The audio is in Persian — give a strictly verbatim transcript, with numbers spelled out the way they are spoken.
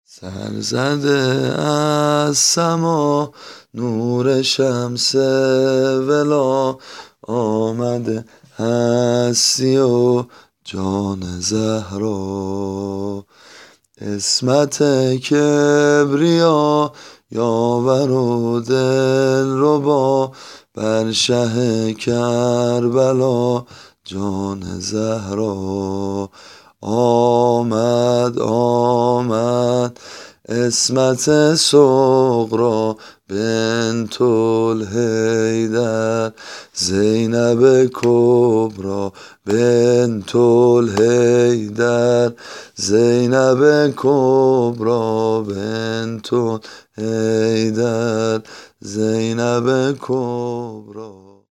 سر زده از سما نور شمس ولا، آمده هستی و جان زهرا. عصمت کبریا یاور و دلربا، بر شه کربلا جان زهرا. آمد آمد عصمت صغرا بنت الحیدر، زینب کبری بنت الحیدر، زینب کبری بنت الحیدر، زینب کبری.